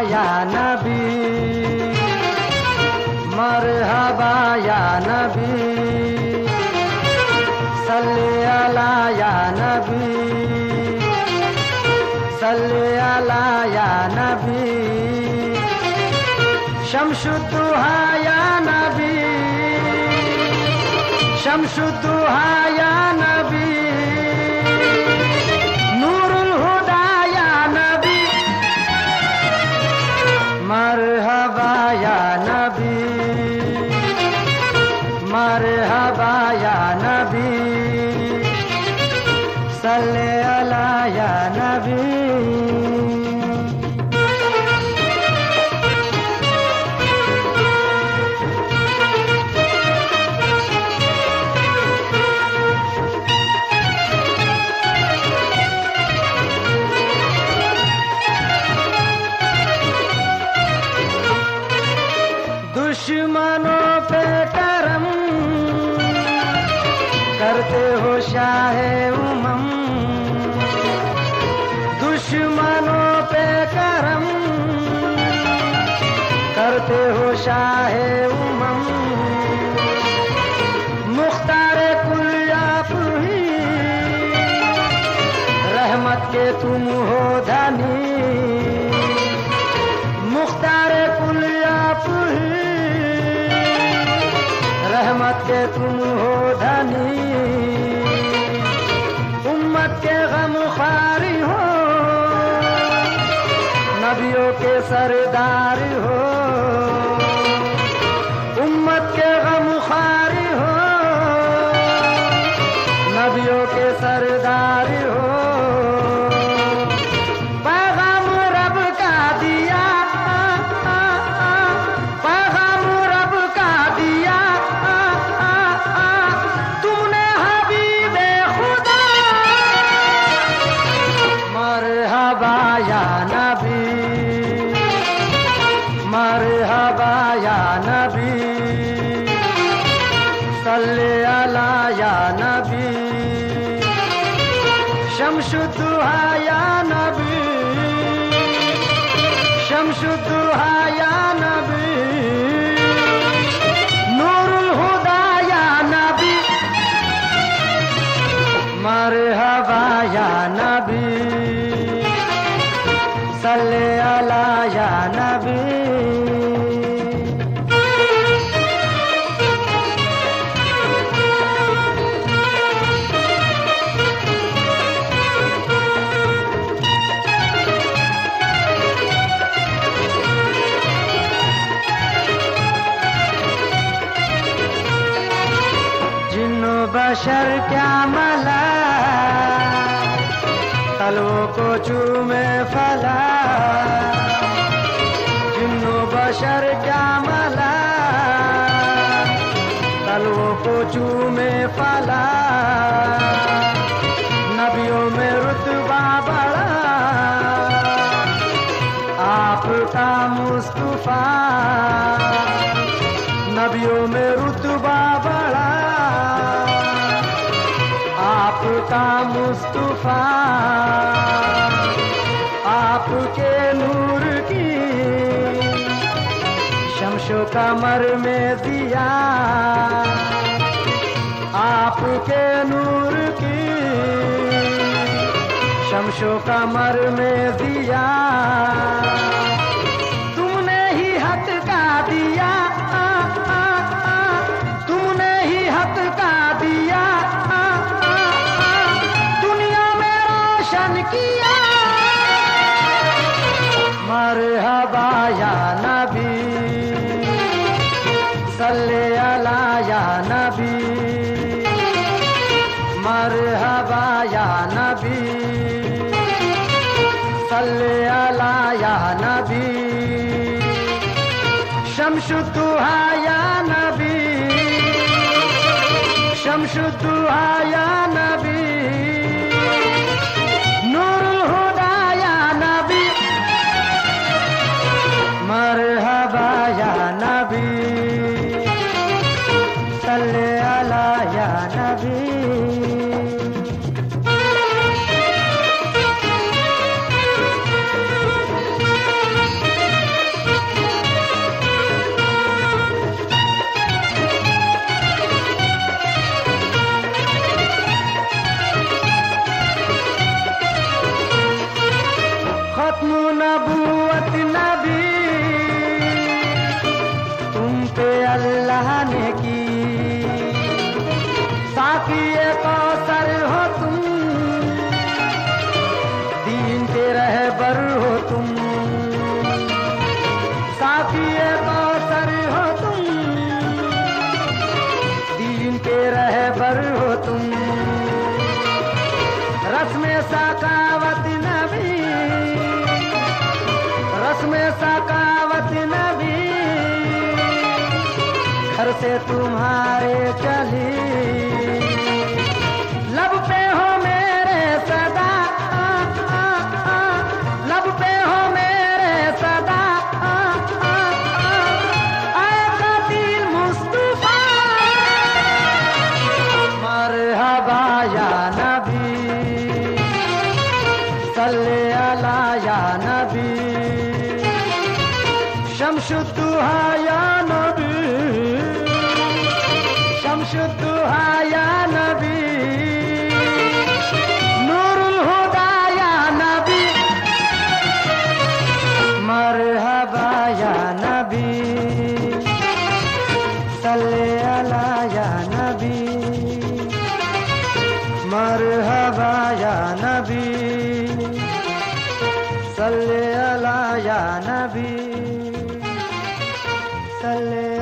या नबी, मरहबा या नबी, सल्ले अला या नबी, सल्ले अला या नबी, शम्सुद्दुहा या नबी, शम्सुद्दुहा या नबी, नूरुल हुदा या नबी, मरहबा या नबी, मरहबा या नबी, सल्ले अला या नबी। दुश्मनों पे करम करते हो शाहे उमम, दुश्मनों पे करम करते हो शाहे उमम, मुख्तारे कुल आप ही रहमत के तुम हो धनी, मुख्तारे कुल आप ही रहमत के तुम हो धनी, उम्मत के गम ख्वारी हो, नबियों के सरदार हो, उम्मत के गम ख्वारी हो, नबियों के सरदार हो, पैगाम रब का दिया, पैगाम रब का दिया, तुमने हबीबे खुदा, मरहबा या नबी, मरहबा या नबी, सल्ले अला या नबी, शम्सुद्दुहा या नबी, शम्सुद्दुहा या नबी, नूरुल हुदा या नबी, मरहबा या नबी, सल्ले अला या नबी। जिन्नो बशर क्या मला, तलवों को चूमे फला, जिन्नो बशर क्या मला, तलवों को चूमे फला, नबियों में रुतबा बड़ा, आपका मुस्तफा, नबियों में रुतबा बड़ा, आपका मुस्तफा, आपके नूर की शम्शो कमर में दिया, आपके नूर की शम्शो कमर में दिया, तुमने ही हक का दिया, तुमने ही हक का दिया, दुनिया में रोशन किया, मरहबा या नबी, सल्ले अला या नबी, मरहबा या नबी, सल्ले अला या नबी, शम्सुद्दुहा या नबी, शम्सुद्दुहा या नबी, नूरुल हुदा या नबी, मरहबा या नबी, सल्ले अला या नबी। अल्लाह ने की। साक़िए कौसर हो तुम, दीन के रहबर हो तुम। साक़िए कौसर हो तुम, दीन के रहबर हो तुम। रस्म सकावत नबी, रस्म सकावत नबी, घर से तुम्हारे चली। लब पे हो मेरे सदा, लब पे हो मेरे सदा, आए कातिल मुस्तफा। मरहबा या नबी, सल्ले अला या नबी, शम्सुद्दुहा या नबी, शम्सुद्दुहा या नबी, नूरुल हुदा या नबी। मरहबा या नबी, सल्ले अला या नबी, मरहबा या नबी, सल्ले अला या नबी, सल्ले